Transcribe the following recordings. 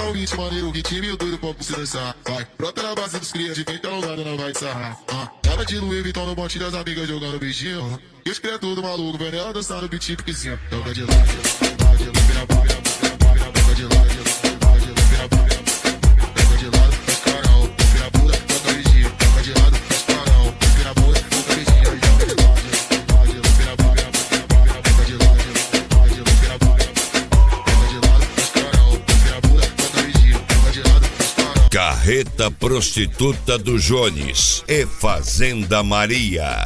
Botar um beat maneiro, ritmo doido pra você dançar. Vai, brota na base dos cria, de feita alongada não vai te sarrar. Nada de Louis Vuitton no monte das amigas jogando beijinho. E os cria tudo maluco, vendo ela dançar no beat porque sim. Toca de lado, vira pra vira, toca de lado, vira pra vira, toca de lado, faz carão, vira bunda, toca beijinho, toca de lado, faz carão, vira bunda, toca beijinho, joga de lado, vira pra vira, toca de lado, vira pra vira, toca de lado, faz carão, vira bunda, toca beijinho, toca de lado, faz carão. Carreta Prostituta do Jones e Fazenda Maria.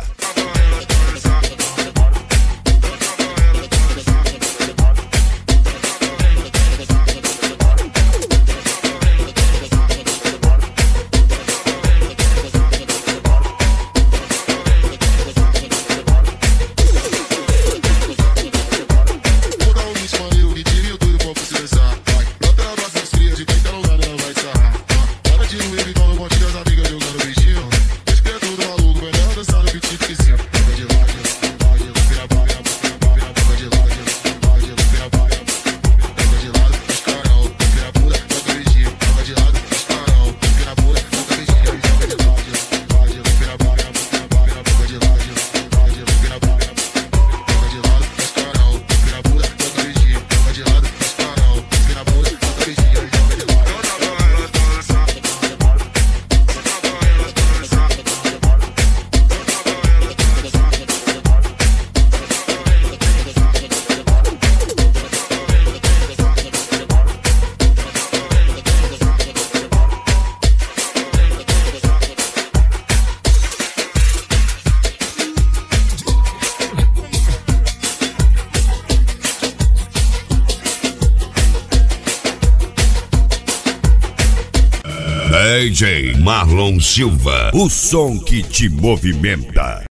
DJ Marlon Silva, o som que te movimenta.